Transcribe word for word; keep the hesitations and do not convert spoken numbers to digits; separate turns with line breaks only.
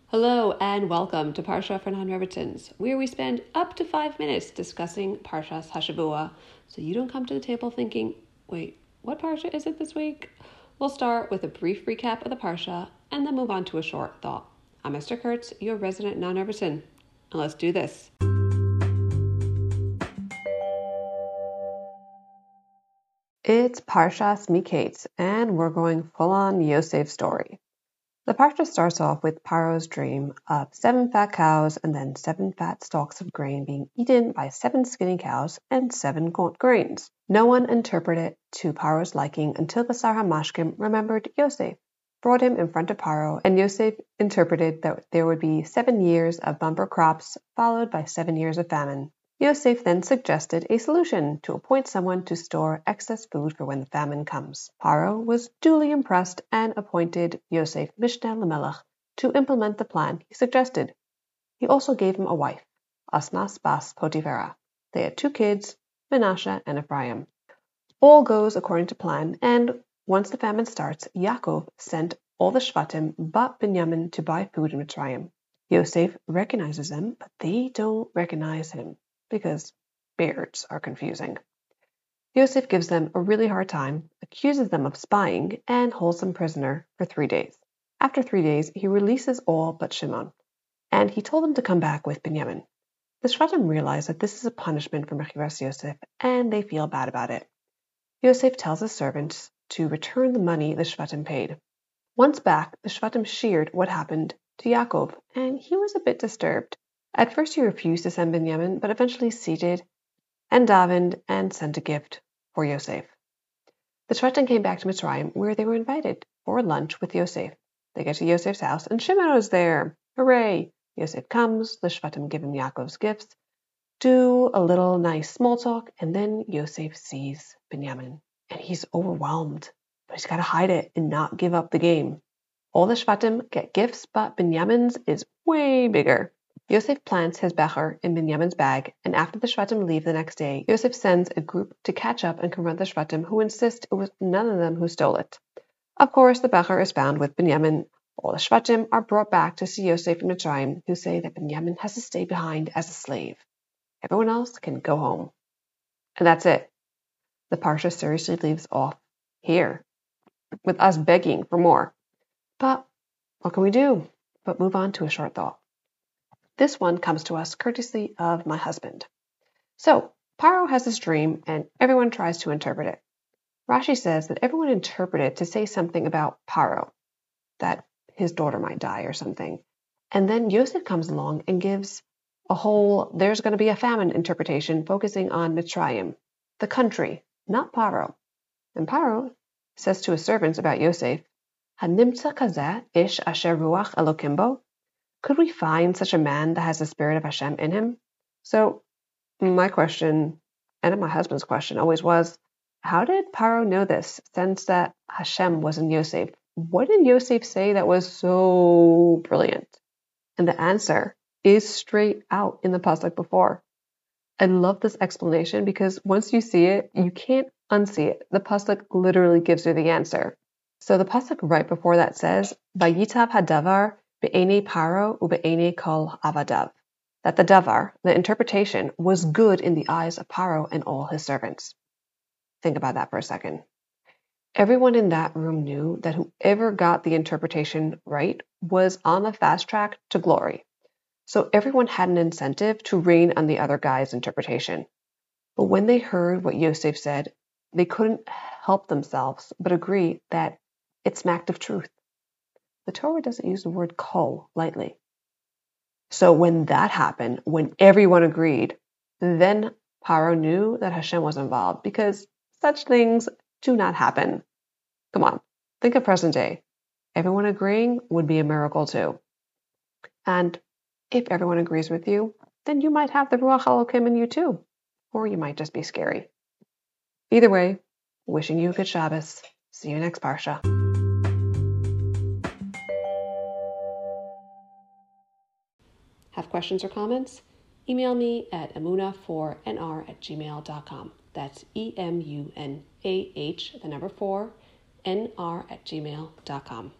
Hello and welcome to Parsha for Non-Revitans, where we spend up to five minutes discussing Parshas Hashavua, so you don't come to the table thinking, wait, what Parsha is it this week? We'll start with a brief recap of the Parsha and then move on to a short thought. I'm Esther Kurtz, your resident non-Revitan, and let's do this. It's Parshas Miketz, and we're going full-on Yosef story. The parsha starts off with Paro's dream of seven fat cows and then seven fat stalks of grain being eaten by seven skinny cows and seven gaunt grains. No one interpreted it to Paro's liking until the Sar HaMashkim remembered Yosef, brought him in front of Paro, and Yosef interpreted that there would be seven years of bumper crops followed by seven years of famine. Yosef then suggested a solution to appoint someone to store excess food for when the famine comes. Paro was duly impressed and appointed Yosef Mishneh Lamelech to implement the plan he suggested. He also gave him a wife, Asnas Bas Potiphera. They had two kids, Menashe and Ephraim. All goes according to plan, and once the famine starts, Yaakov sent all the Shvatim but Binyamin to buy food in Mitzrayim. Yosef recognizes them, but they don't recognize him, because beards are confusing. Yosef gives them a really hard time, accuses them of spying, and holds them prisoner for three days. After three days, he releases all but Shimon, and he told them to come back with Binyamin. The Shvatim realize that this is a punishment for Mechiras Yosef, and they feel bad about it. Yosef tells his servants to return the money the Shvatim paid. Once back, the Shvatim shared what happened to Yaakov, and he was a bit disturbed. At first he refused to send Binyamin, but eventually ceded and davened and sent a gift for Yosef. The Shvatim came back to Mitzrayim, where they were invited for lunch with Yosef. They get to Yosef's house, and Shimon is there. Hooray! Yosef comes, the Shvatim give him Yaakov's gifts, do a little nice small talk, and then Yosef sees Binyamin, and he's overwhelmed, but he's got to hide it and not give up the game. All the Shvatim get gifts, but Binyamin's is way bigger. Yosef plants his becher in Binyamin's bag, and after the Shvatim leave the next day, Yosef sends a group to catch up and confront the Shvatim, who insist it was none of them who stole it. Of course, the becher is found with Binyamin. All the Shvatim are brought back to see Yosef in Mitzrayim, who say that Binyamin has to stay behind as a slave. Everyone else can go home. And that's it. The parsha seriously leaves off here, with us begging for more. But what can we do but move on to a short thought? This one comes to us courtesy of my husband. So, Paro has this dream, and everyone tries to interpret it. Rashi says that everyone interpreted it to say something about Paro, that his daughter might die or something. And then Yosef comes along and gives a whole, there's going to be a famine interpretation focusing on Mitzrayim, the country, not Paro. And Paro says to his servants about Yosef, Hanimtza kazeh ish asher ruach elokim bo? Could we find such a man that has the spirit of Hashem in him? So my question, and my husband's question, always was, how did Paro know this, since that Hashem was in Yosef? What did Yosef say that was so brilliant? And the answer is straight out in the pasuk before. I love this explanation because once you see it, you can't unsee it. The pasuk literally gives you the answer. So the pasuk right before that says, Vayitav hadavar be'enei Paro ube'enei kol avadav. That the davar, the interpretation, was good in the eyes of Paro and all his servants. Think about that for a second. Everyone in that room knew that whoever got the interpretation right was on the fast track to glory. So everyone had an incentive to rain on the other guy's interpretation. But when they heard what Yosef said, they couldn't help themselves but agree that it smacked of truth. The Torah doesn't use the word kol lightly. So when that happened, when everyone agreed, then Paro knew that Hashem was involved, because such things do not happen. Come on, think of present day. Everyone agreeing would be a miracle too. And if everyone agrees with you, then you might have the Ruach HaElokim in you too. Or you might just be scary. Either way, wishing you a good Shabbos. See you next Parsha. Have questions or comments? Email me at emunah four n r at gmail dot com. That's E M U N A H, the number four, N R at gmail dot com.